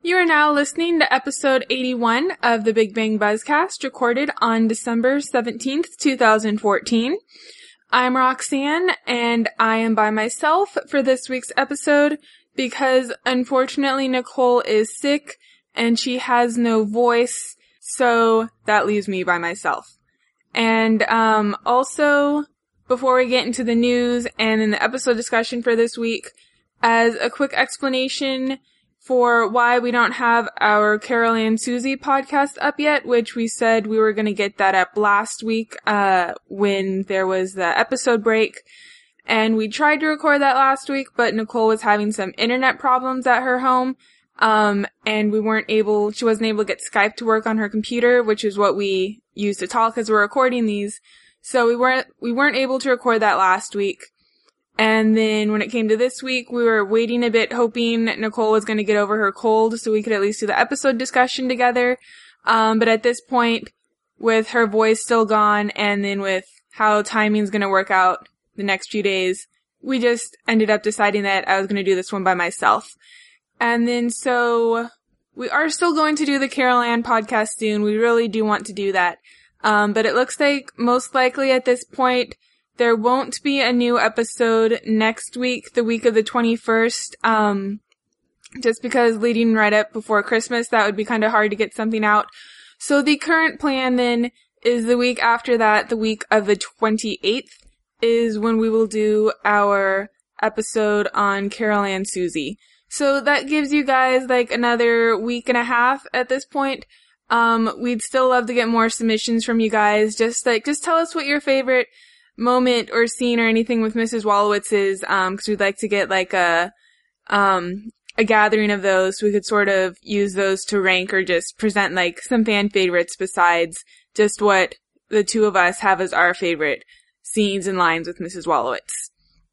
You are now listening to episode 81 of the Big Bang Buzzcast, recorded on December 17th, 2014. I'm Roxanne, and I am by myself for this week's episode because, unfortunately, Nicole is sick and she has no voice, so that leaves me by myself. And also, before we get into the news and in the episode discussion for this week, as a quick explanation for why we don't have our Carol and Susie podcast up yet, which we said we were going to get that up last week when there was the episode break. And we tried to record that last week, but Nicole was having some internet problems at her home. And she wasn't able to get Skype to work on her computer, which is what we use to talk as we're recording these. So we weren't able to record that last week. And then when it came to this week, we were waiting a bit, hoping Nicole was going to get over her cold so we could at least do the episode discussion together. But at this point, with her voice still gone, and then with how timing's going to work out the next few days, we just ended up deciding that I was going to do this one by myself. And then so we are still going to do the Carol Ann podcast soon. We really do want to do that. But it looks like most likely at this point, there won't be a new episode next week, the week of the 21st, just because leading right up before Christmas, that would be kind of hard to get something out. So the current plan then is the week after that, the week of the 28th, is when we will do our episode on Carol and Susie. So that gives you guys like another week and a half at this point. We'd still love to get more submissions from you guys. Just tell us what your favorite moment or scene or anything with Mrs. Wolowitz is, because we'd like to get like a gathering of those so we could sort of use those to rank or just present like some fan favorites besides just what the two of us have as our favorite scenes and lines with Mrs. Wolowitz.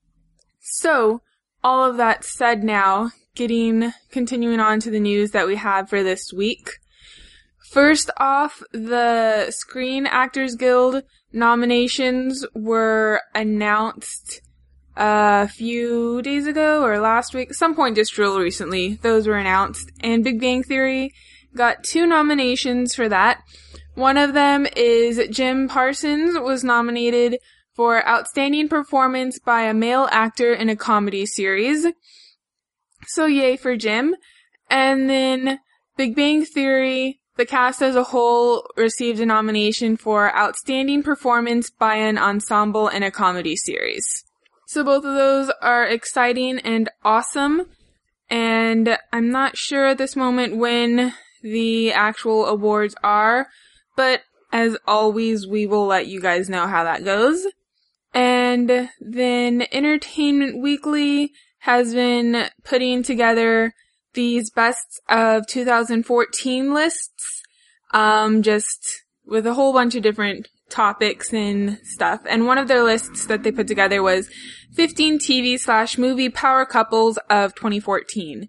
So, all of that said now, continuing on to the news that we have for this week. First off, the Screen Actors Guild nominations were announced a few days ago or last week, some point just real recently. Those were announced, and Big Bang Theory got 2 nominations for that. One of them is Jim Parsons was nominated for Outstanding Performance by a Male Actor in a Comedy Series. So yay for Jim. And then Big Bang Theory, the cast as a whole, received a nomination for Outstanding Performance by an Ensemble in a Comedy Series. So both of those are exciting and awesome, and I'm not sure at this moment when the actual awards are, but as always, we will let you guys know how that goes. And then Entertainment Weekly has been putting together these bests of 2014 lists, just with a whole bunch of different topics and stuff. And one of their lists that they put together was 15 TV/movie power couples of 2014.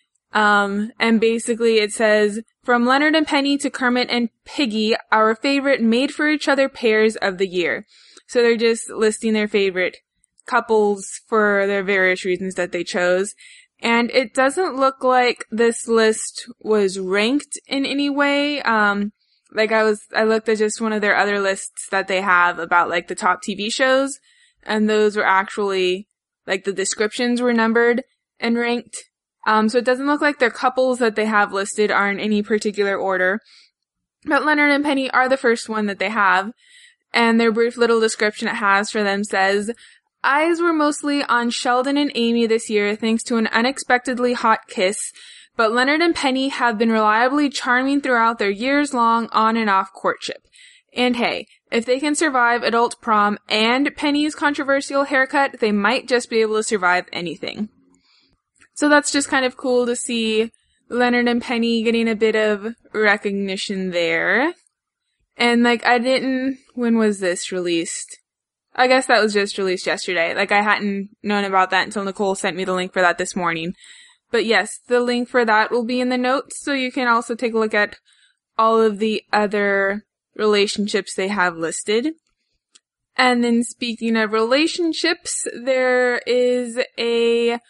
And basically it says, from Leonard and Penny to Kermit and Piggy, our favorite made-for-each-other pairs of the year. So they're just listing their favorite couples for their various reasons that they chose. And it doesn't look like this list was ranked in any way. I looked at just one of their other lists that they have about like the top TV shows, and those were actually, like the descriptions were numbered and ranked. So it doesn't look like their couples that they have listed are in any particular order. But Leonard and Penny are the first one that they have, and their brief little description it has for them says, eyes were mostly on Sheldon and Amy this year thanks to an unexpectedly hot kiss, but Leonard and Penny have been reliably charming throughout their years-long on and off courtship. And hey, if they can survive adult prom and Penny's controversial haircut, they might just be able to survive anything. So that's just kind of cool to see Leonard and Penny getting a bit of recognition there. And when was this released? I guess that was just released yesterday. Like, I hadn't known about that until Nicole sent me the link for that this morning. But yes, the link for that will be in the notes, so you can also take a look at all of the other relationships they have listed. And then speaking of relationships, there is a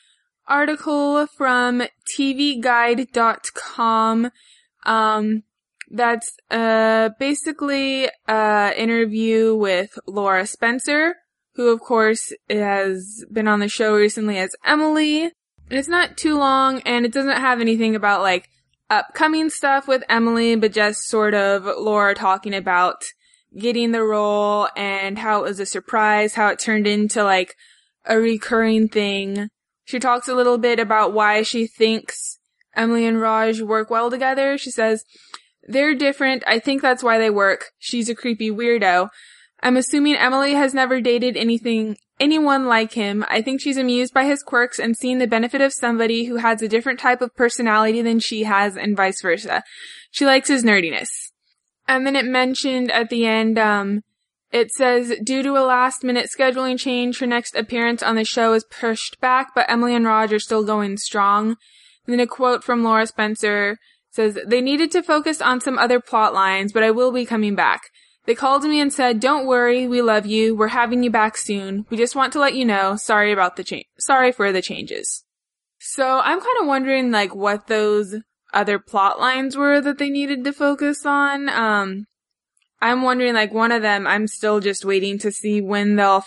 article from tvguide.com. That's basically an interview with Laura Spencer, who of course has been on the show recently as Emily. And it's not too long, and it doesn't have anything about like upcoming stuff with Emily, but just sort of Laura talking about getting the role and how it was a surprise, how it turned into like a recurring thing. She talks a little bit about why she thinks Emily and Raj work well together. She says, "They're different. I think that's why they work. She's a creepy weirdo. I'm assuming Emily has never dated anyone like him. I think she's amused by his quirks and seeing the benefit of somebody who has a different type of personality than she has and vice versa. She likes his nerdiness." And then it mentioned at the end, it says, "Due to a last-minute scheduling change, her next appearance on the show is pushed back, but Emily and Raj are still going strong." And then a quote from Laura Spencer says, "They needed to focus on some other plot lines, but I will be coming back. They called me and said, 'Don't worry, we love you. We're having you back soon. We just want to let you know. Sorry for the changes.'" So I'm kind of wondering, like, what those other plot lines were that they needed to focus on. I'm wondering, like, one of them, I'm still just waiting to see when they're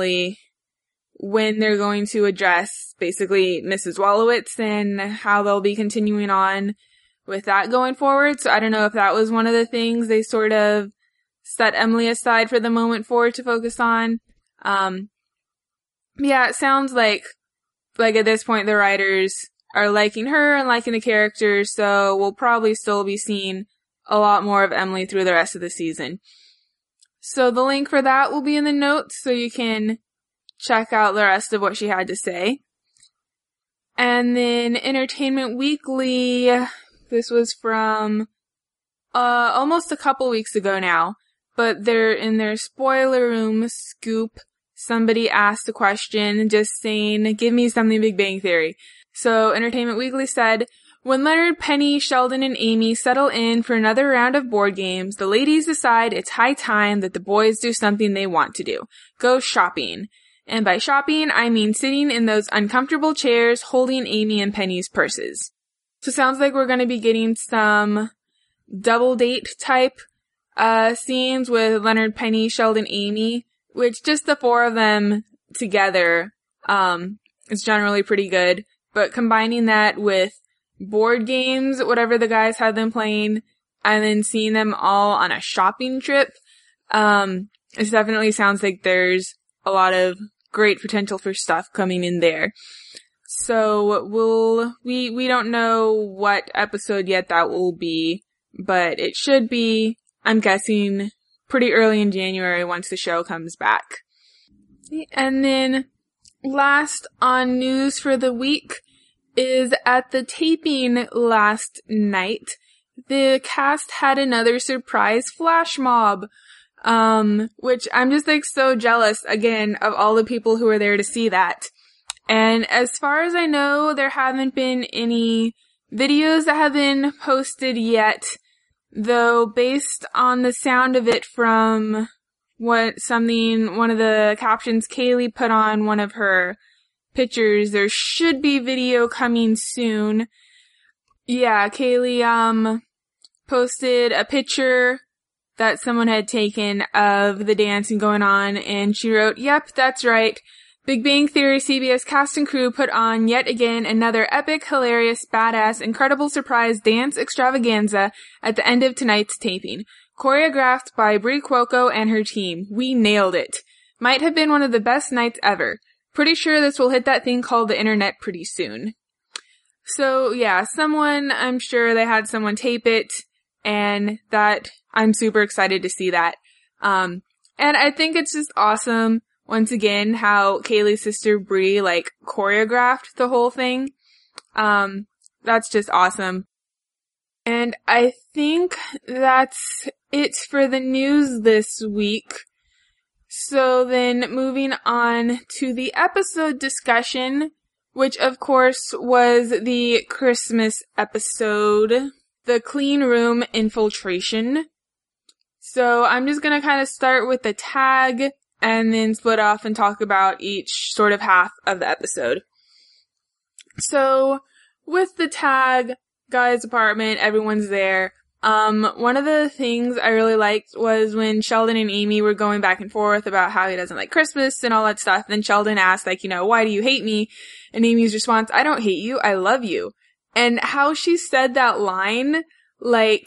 going to address basically Mrs. Wallowitz and how they'll be continuing on with that going forward. So I don't know if that was one of the things they sort of set Emily aside for the moment for to focus on. Yeah, it sounds like at this point the writers are liking her and liking the characters, so we'll probably still be seeing a lot more of Emily through the rest of the season. So the link for that will be in the notes, so you can check out the rest of what she had to say. And then Entertainment Weekly, this was from almost a couple weeks ago now, but they're in their spoiler room scoop. Somebody asked a question just saying, "Give me something Big Bang Theory." So Entertainment Weekly said, "When Leonard, Penny, Sheldon, and Amy settle in for another round of board games, the ladies decide it's high time that the boys do something they want to do. Go shopping. And by shopping, I mean sitting in those uncomfortable chairs holding Amy and Penny's purses." So it sounds like we're going to be getting some double date type scenes with Leonard, Penny, Sheldon, Amy, which just the four of them together is generally pretty good. But combining that with board games, whatever the guys had them playing, and then seeing them all on a shopping trip, it definitely sounds like there's a lot of great potential for stuff coming in there. So we don't know what episode yet that will be, but it should be, I'm guessing, pretty early in January once the show comes back. And then last on news for the week is at the taping last night, the cast had another surprise flash mob, which I'm just like so jealous again of all the people who were there to see that. And as far as I know, there haven't been any videos that have been posted yet, though based on the sound of it from one of the captions Kaylee put on one of her pictures, there should be video coming soon. Yeah, Kaylee, posted a picture that someone had taken of the dancing going on, and she wrote, "Yep, that's right. Big Bang Theory CBS cast and crew put on yet again another epic, hilarious, badass, incredible surprise dance extravaganza at the end of tonight's taping. Choreographed by Brie Cuoco and her team. We nailed it. Might have been one of the best nights ever. Pretty sure this will hit that thing called the internet pretty soon." So yeah, I'm sure they had someone tape it, and that, I'm super excited to see that. And I think it's just awesome, once again, how Kaylee's sister Brie, choreographed the whole thing. That's just awesome. And I think that's it for the news this week. So then moving on to the episode discussion, which of course was the Christmas episode, The Clean Room Infiltration. So I'm just going to kind of start with the tag and then split off and talk about each sort of half of the episode. So, with the tag, guy's apartment, everyone's there. One of the things I really liked was when Sheldon and Amy were going back and forth about how he doesn't like Christmas and all that stuff. Then Sheldon asked, like, why do you hate me? And Amy's response, I don't hate you, I love you. And how she said that line, like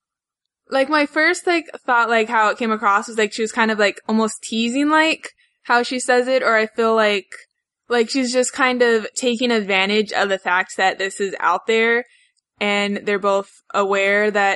my first, thought, how it came across was, she was kind of, almost teasing, how she says it, or I feel like she's just kind of taking advantage of the fact that this is out there, and they're both aware of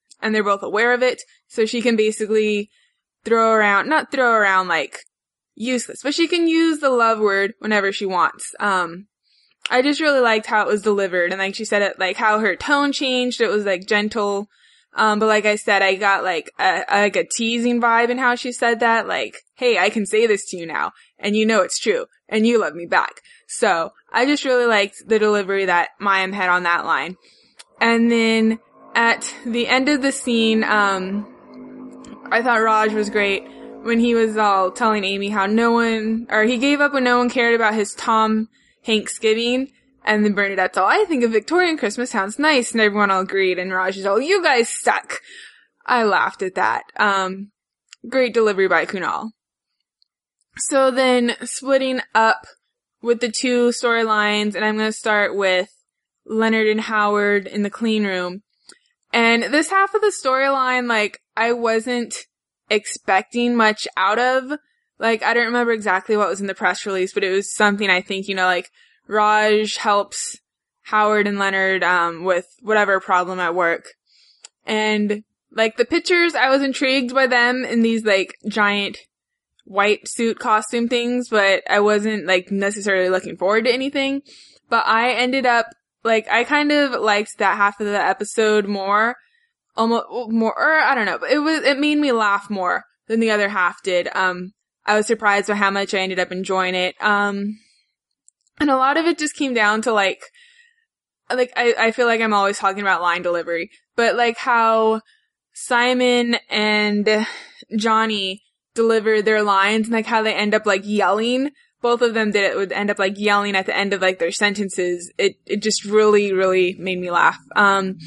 it, so she can basically not throw around, useless, but she can use the love word whenever she wants. I just really liked how it was delivered, and she said it, how her tone changed, it was, gentle, but like I said, I got, a teasing vibe in how she said that, hey, I can say this to you now, and it's true, and you love me back. So, I just really liked the delivery that Mayim had on that line. And then, at the end of the scene, I thought Raj was great when he was all telling Amy how he gave up when no one cared about his Tom Hanksgiving, and then Bernadette's all, I think a Victorian Christmas sounds nice, and everyone all agreed, and Raj is all, you guys suck. I laughed at that. Great delivery by Kunal. So then, splitting up with the two storylines, and I'm gonna start with Leonard and Howard in the clean room. And this half of the storyline, I wasn't expecting much out of. I don't remember exactly what was in the press release, but it was something I think, Raj helps Howard and Leonard, with whatever problem at work. And, the pictures, I was intrigued by them in these, giant white suit costume things, but I wasn't, necessarily looking forward to anything. But I ended up, I kind of liked that half of the episode more. Or I don't know, but it made me laugh more than the other half did. I was surprised by how much I ended up enjoying it. And a lot of it just came down to I feel like I'm always talking about line delivery, but how Simon and Johnny deliver their lines and how they end up yelling. Both of them would end up yelling at the end of their sentences. It just really, really made me laugh. And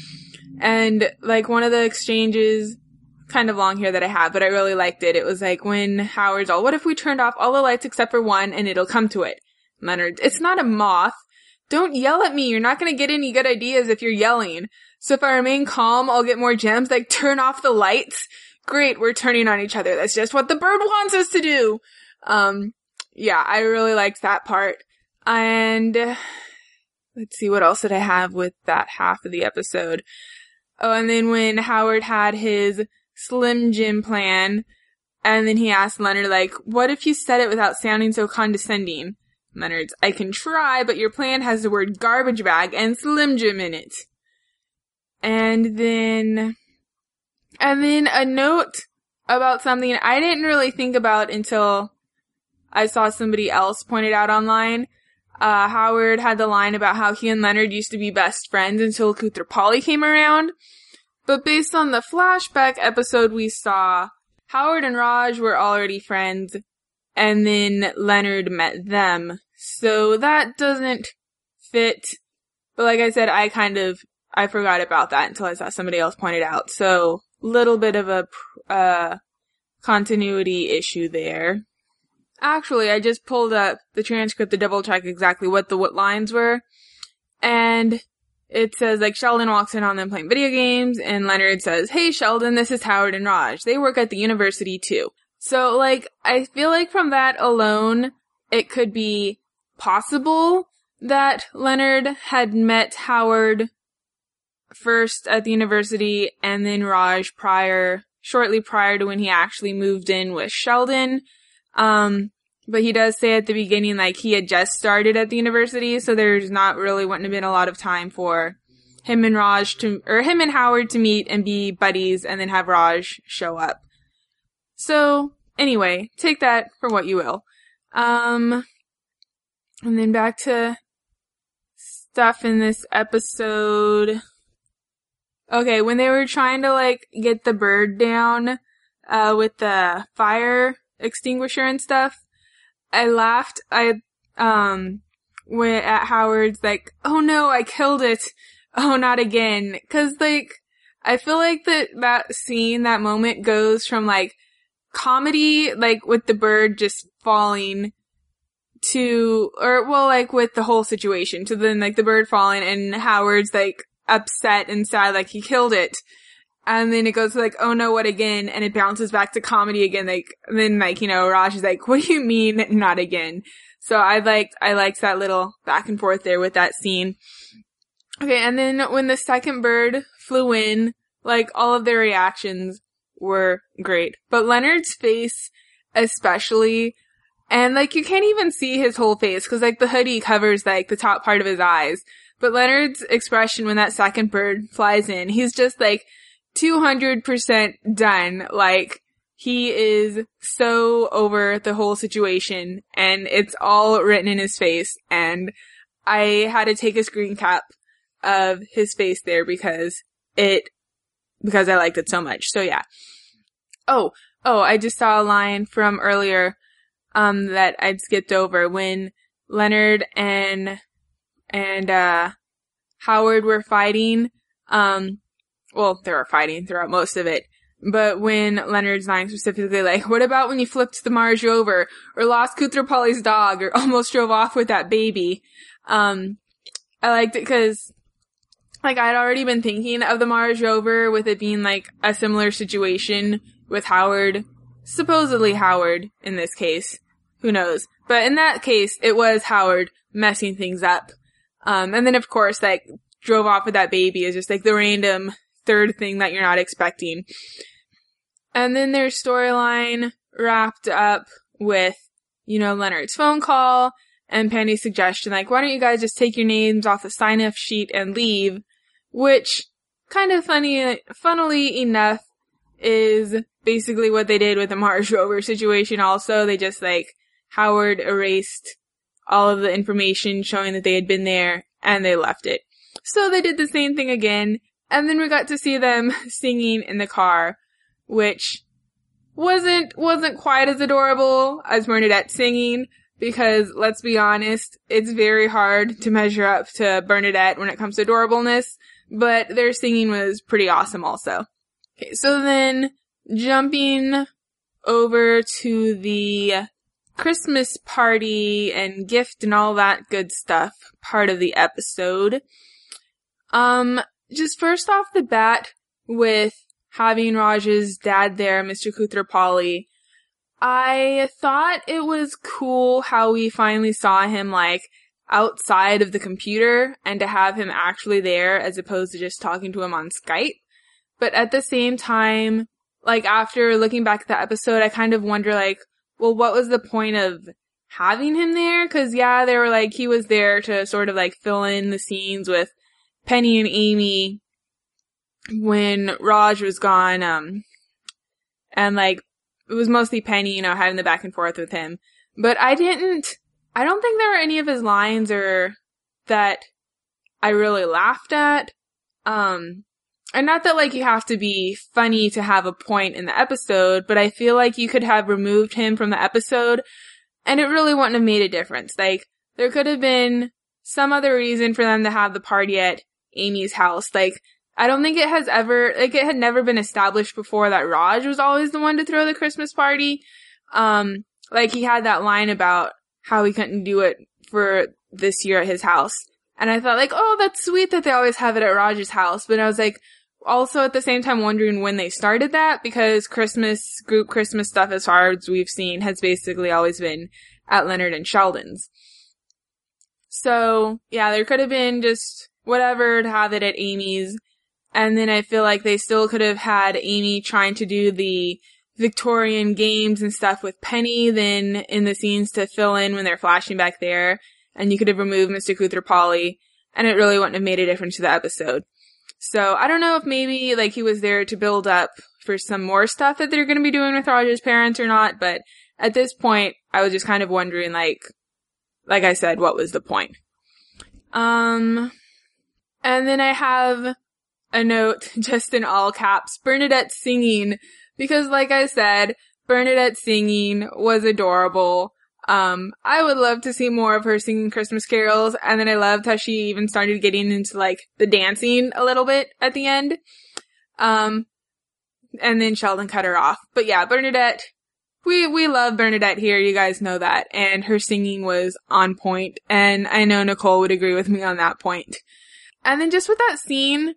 one of the exchanges, kind of long here that I have, but I really liked it. It was when Howard's all, what if we turned off all the lights except for one and it'll come to it? Leonard, it's not a moth. Don't yell at me. You're not going to get any good ideas if you're yelling. So if I remain calm, I'll get more gems. Turn off the lights. Great, we're turning on each other. That's just what the bird wants us to do. Yeah, I really liked that part. And let's see, what else did I have with that half of the episode? Oh, and then when Howard had his Slim Jim plan, and then he asked Leonard, what if you said it without sounding so condescending? Leonard's, I can try, but your plan has the word garbage bag and Slim Jim in it. And then a note about something I didn't really think about until I saw somebody else point it out online. Howard had the line about how he and Leonard used to be best friends until Koothrappali came around. But based on the flashback episode we saw, Howard and Raj were already friends, and then Leonard met them. So that doesn't fit. But like I said, I forgot about that until I saw somebody else point it out. So, little bit of a continuity issue there. Actually, I just pulled up the transcript to double check exactly what lines were. And it says, Sheldon walks in on them playing video games, and Leonard says, hey Sheldon, this is Howard and Raj. They work at the university too. So, I feel from that alone, it could be possible that Leonard had met Howard first at the university, and then Raj shortly prior to when he actually moved in with Sheldon. But he does say at the beginning, he had just started at the university, so there's wouldn't have been a lot of time for him and Howard to meet and be buddies, and then have Raj show up. So, anyway, take that for what you will. And then back to stuff in this episode. Okay, when they were trying to, get the bird down, with the fire extinguisher and stuff, I laughed. at Howard's like, oh no, I killed it. Oh, not again. 'Cause like, I feel like that scene, that moment goes from like comedy, like with the bird just falling like with the whole situation to then like the bird falling and Howard's like upset and sad, like he killed it. And then it goes to like, oh no, what again? And it bounces back to comedy again. Like, and then like, Raj is like, what do you mean not again? So I liked that little back and forth there with that scene. Okay. And then when the second bird flew in, like all of their reactions were great, but Leonard's face especially, and like you can't even see his whole face because like the hoodie covers like the top part of his eyes. But Leonard's expression when that second bird flies in, he's just like 200% done. Like he is so over the whole situation and it's all written in his face. And I had to take a screen cap of his face there because I liked it so much. So yeah. Oh, I just saw a line from earlier that I'd skipped over when Leonard and Howard were fighting. Well, they were fighting throughout most of it. But when Leonard's line specifically like, what about when you flipped the Marge over or lost Koothrappali's dog or almost drove off with that baby? I liked it because like I'd already been thinking of the Mars rover with it being like a similar situation with Howard, supposedly Howard in this case. Who knows? But in that case, it was Howard messing things up. And then of course, like, drove off with that baby is just like the random third thing that you're not expecting. And then their storyline wrapped up with, Leonard's phone call and Penny's suggestion, like, why don't you guys just take your names off the sign-off sheet and leave? Which, kind of funnily enough, is basically what they did with the Mars rover situation also. They just, like, Howard erased all of the information showing that they had been there, and they left it. So they did the same thing again, and then we got to see them singing in the car, which wasn't quite as adorable as Bernadette singing, because, let's be honest, it's very hard to measure up to Bernadette when it comes to adorableness, but their singing was pretty awesome also. Okay, so then, jumping over to the Christmas party and gift and all that good stuff part of the episode. Just first off the bat with having Raj's dad there, Mr. Koothrappali, I thought it was cool how we finally saw him like outside of the computer and to have him actually there as opposed to just talking to him on Skype. But at the same time, like after looking back at the episode, I kind of wonder like, well, what was the point of having him there? 'Cause yeah, they were like, he was there to sort of like fill in the scenes with Penny and Amy when Raj was gone. And like, it was mostly Penny, having the back and forth with him. But I don't think there were any of his lines or that I really laughed at. And not that, like, you have to be funny to have a point in the episode, but I feel like you could have removed him from the episode, and it really wouldn't have made a difference. Like, there could have been some other reason for them to have the party at Amy's house. Like, I don't think it had never been established before that Raj was always the one to throw the Christmas party. Like, he had that line about how he couldn't do it for this year at his house. And I thought, like, oh, that's sweet that they always have it at Raj's house. But I was like, also at the same time wondering when they started that, because group Christmas stuff, as far as we've seen, has basically always been at Leonard and Sheldon's. So, yeah, there could have been just whatever to have it at Amy's. And then I feel like they still could have had Amy trying to do the Victorian games and stuff with Penny then in the scenes to fill in when they're flashing back there. And you could have removed Mr. Koothrappali, and it really wouldn't have made a difference to the episode. So, I don't know if maybe, like, he was there to build up for some more stuff that they're gonna be doing with Raj's parents or not, but at this point, I was just kind of wondering, like I said, what was the point? And then I have a note, just in all caps, Bernadette singing, because like I said, Bernadette singing was adorable. I would love to see more of her singing Christmas carols, and then I loved how she even started getting into, like, the dancing a little bit at the end. And then Sheldon cut her off. But yeah, Bernadette, we love Bernadette here, you guys know that, and her singing was on point, and I know Nicole would agree with me on that point. And then just with that scene,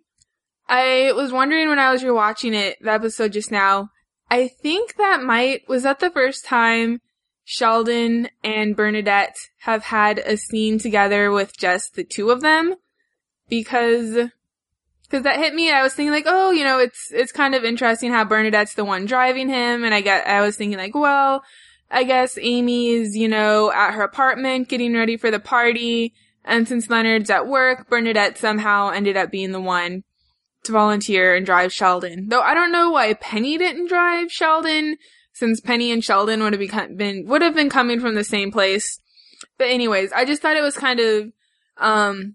I was wondering when I was rewatching the episode just now, I think was that the first time Sheldon and Bernadette have had a scene together with just the two of them? Because that hit me. I was thinking like, oh, you know, it's kind of interesting how Bernadette's the one driving him, and I was thinking like, well, I guess Amy's, you know, at her apartment getting ready for the party, and since Leonard's at work, Bernadette somehow ended up being the one to volunteer and drive Sheldon. Though I don't know why Penny didn't drive Sheldon, since Penny and Sheldon would have been coming from the same place. But anyways, I just thought it was kind of,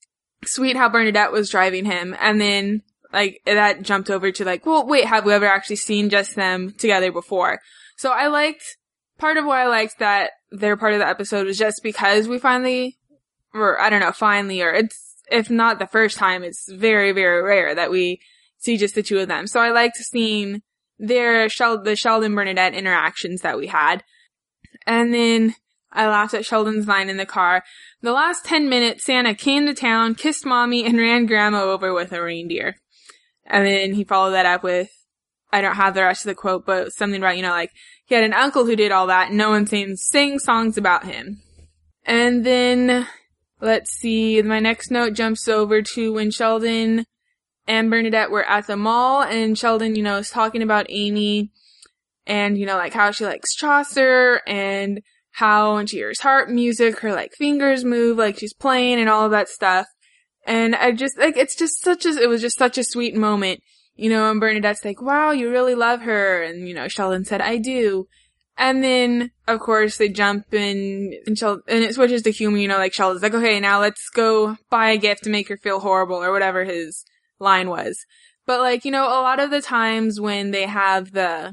sweet how Bernadette was driving him, and then, like, that jumped over to, like, well, wait, have we ever actually seen just them together before? So part of why I liked that their part of the episode was just because we finally, or it's, if not the first time, it's very, very rare that we see just the two of them. So I liked seeing the Sheldon-Bernadette interactions that we had. And then I laughed at Sheldon's line in the car. The last 10 minutes, Santa came to town, kissed Mommy, and ran Grandma over with a reindeer. And then he followed that up with, I don't have the rest of the quote, but something about, you know, like, he had an uncle who did all that, and no one sang songs about him. And then, let's see, my next note jumps over to when Sheldon and Bernadette were at the mall, and Sheldon, you know, is talking about Amy, and, you know, like, how she likes Chaucer, and how when she hears harp music, her, like, fingers move like she's playing and all of that stuff. And I just, like, it was just such a sweet moment, you know, and Bernadette's like, wow, you really love her. And, you know, Sheldon said, I do. And then, of course, they jump in, and it switches to humor, you know, like, Sheldon's like, okay, now let's go buy a gift to make her feel horrible, or whatever his line was. But, like, you know, a lot of the times when they have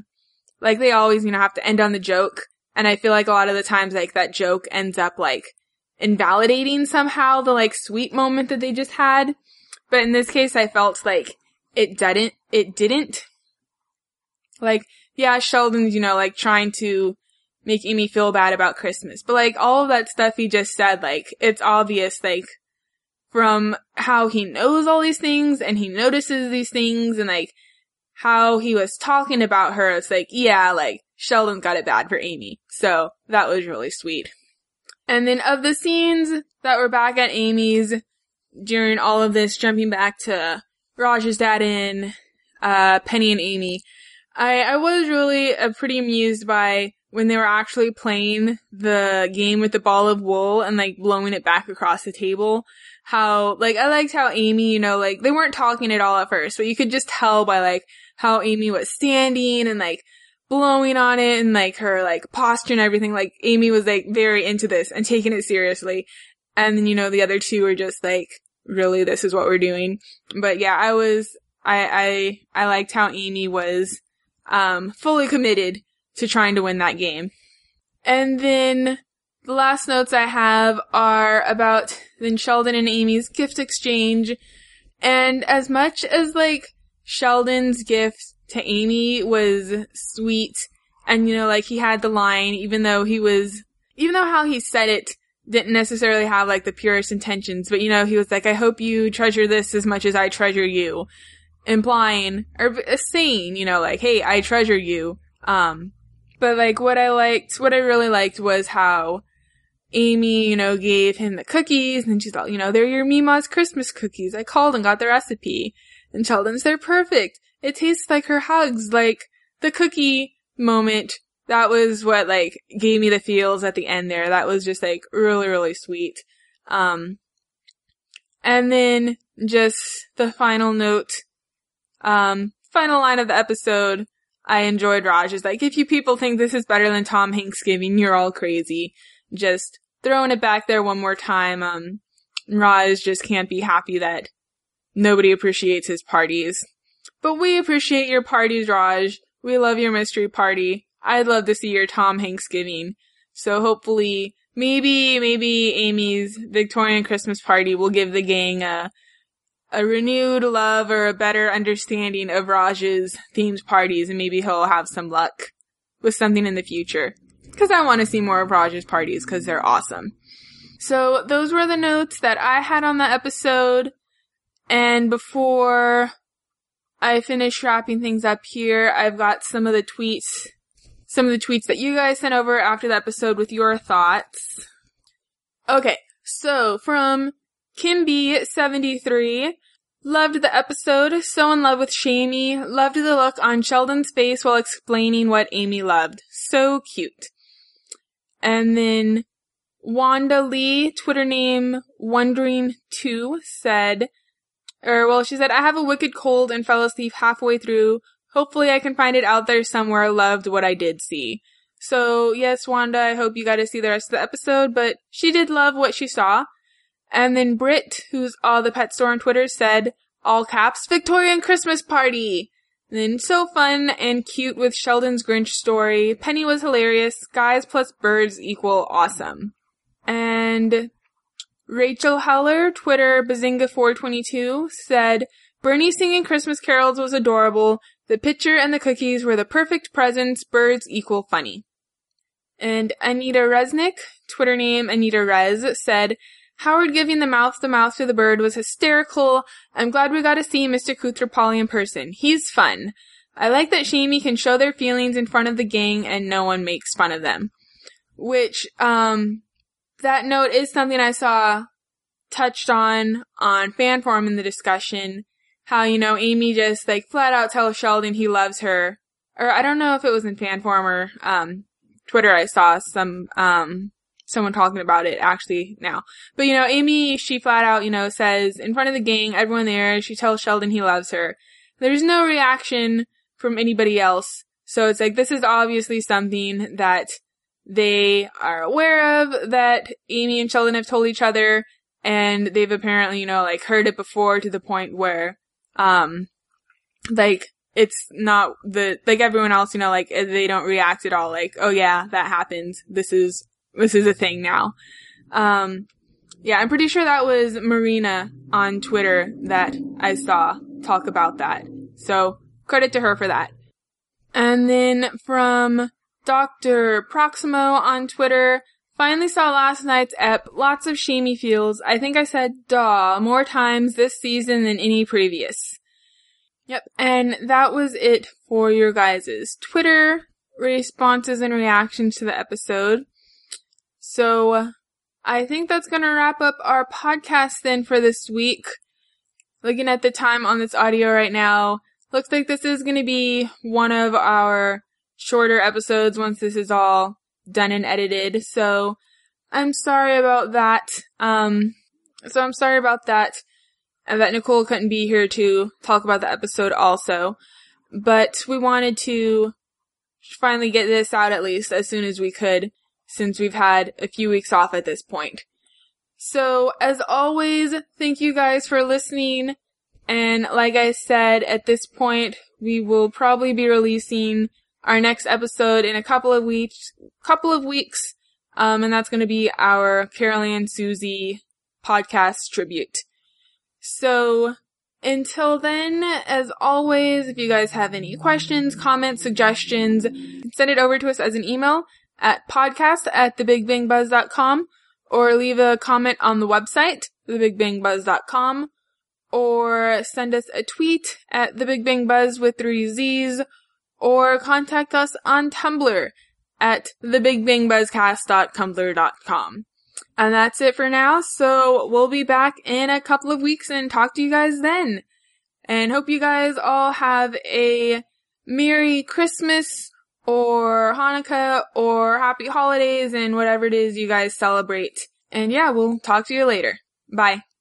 they always, you know, have to end on the joke. And I feel like a lot of the times, like, that joke ends up, like, invalidating somehow the, like, sweet moment that they just had. But in this case, I felt like it didn't. Like, yeah, Sheldon's, you know, like, trying to make Amy feel bad about Christmas. But, like, all of that stuff he just said, like, it's obvious, like, from how he knows all these things, and he notices these things, and, like, how he was talking about her, it's like, yeah, like, Sheldon got it bad for Amy. So, that was really sweet. And then of the scenes that were back at Amy's during all of this, jumping back to Raj's dad and Penny and Amy, I was really pretty amused by when they were actually playing the game with the ball of wool and, like, blowing it back across the table. How, like, I liked how Amy, you know, like, they weren't talking at all at first, but you could just tell by, like, how Amy was standing and, like, blowing on it and, like, her, like, posture and everything. Like, Amy was, like, very into this and taking it seriously. And then, you know, the other two were just, like, really, this is what we're doing. But yeah, I liked how Amy was, fully committed to trying to win that game. And then the last notes I have are about then Sheldon and Amy's gift exchange. And as much as, like, Sheldon's gift to Amy was sweet, and, you know, like, he had the line, even though how he said it didn't necessarily have, like, the purest intentions, but, you know, he was like, I hope you treasure this as much as I treasure you, implying, or saying, you know, like, hey, I treasure you. But, like, what I really liked was how Amy, you know, gave him the cookies, and she's all, you know, they're your Mima's Christmas cookies. I called and got the recipe. And Sheldon's, they're perfect. It tastes like her hugs. Like, the cookie moment, that was what, like, gave me the feels at the end there. That was just, like, really, really sweet. And then, just the final note, final line of the episode, I enjoyed Raj's, like, if you people think this is better than Tom Hanks Giving, you're all crazy. Just throwing it back there one more time. Raj just can't be happy that nobody appreciates his parties. But we appreciate your parties, Raj. We love your mystery party. I'd love to see your Tom Hanks Giving. So hopefully, maybe Amy's Victorian Christmas party will give the gang a renewed love or a better understanding of Raj's themed parties, and maybe he'll have some luck with something in the future. Because I want to see more of Raj's parties, because they're awesome. So those were the notes that I had on the episode, and before I finish wrapping things up here, I've got some of the tweets that you guys sent over after the episode with your thoughts. Okay, so from KimB73, loved the episode, so in love with Shamey, loved the look on Sheldon's face while explaining what Amy loved. So cute. And then Wanda Lee, Twitter name Wondering2, said, she said, I have a wicked cold and fell asleep halfway through. Hopefully I can find it out there somewhere. Loved what I did see. So, yes, Wanda, I hope you got to see the rest of the episode, but she did love what she saw. And then Britt, who's all the pet store on Twitter, said, all caps, Victorian Christmas party! And then, so fun and cute with Sheldon's Grinch story. Penny was hilarious. Guys plus birds equal awesome. And Rachel Heller, Twitter, Bazinga422, said, Bernie singing Christmas carols was adorable. The picture and the cookies were the perfect presents. Birds equal funny. And Anita Resnick, Twitter name Anita Rez, said, Howard giving the mouth to the bird was hysterical. I'm glad we got to see Mr. Koothrappali in person. He's fun. I like that Shamey can show their feelings in front of the gang and no one makes fun of them. Which, that note is something I saw touched on Fanform in the discussion. How, Amy just, flat out tells Sheldon he loves her. Or, I don't know if it was in Fanform or, Twitter I saw someone talking about it actually now. But, Amy, she flat out, says, in front of the gang, everyone there, she tells Sheldon he loves her. There's no reaction from anybody else. So it's this is obviously something that they are aware of, that Amy and Sheldon have told each other, and they've apparently, heard it before to the point where, it's not everyone else, they don't react at all, oh yeah, that happens. This is a thing now. Yeah, I'm pretty sure that was Marina on Twitter that I saw talk about that. So, credit to her for that. And then from Dr. Proximo on Twitter, finally saw last night's ep, lots of Shamey feels. I think I said "daw" more times this season than any previous. Yep, and that was it for your guys' Twitter responses and reactions to the episode. So, I think that's gonna wrap up our podcast then for this week. Looking at the time on this audio right now, looks like this is gonna be one of our shorter episodes once this is all done and edited. So, I'm sorry about that. And that Nicole couldn't be here to talk about the episode also. But we wanted to finally get this out at least as soon as we could, since we've had a few weeks off at this point. So, as always, thank you guys for listening. And like I said, at this point, we will probably be releasing our next episode in a couple of weeks. And that's going to be our Carol Ann Susie podcast tribute. So, until then, as always, if you guys have any questions, comments, suggestions, send it over to us as an email at podcast@thebigbangbuzz.com, or leave a comment on the website, thebigbangbuzz.com, or send us a tweet at thebigbangbuzz with 3 Z's, or contact us on Tumblr at thebigbangbuzcast.tumblr.com. And that's it for now, so we'll be back in a couple of weeks and talk to you guys then. And hope you guys all have a Merry Christmas, or Hanukkah, or Happy Holidays, and whatever it is you guys celebrate. And yeah, we'll talk to you later. Bye.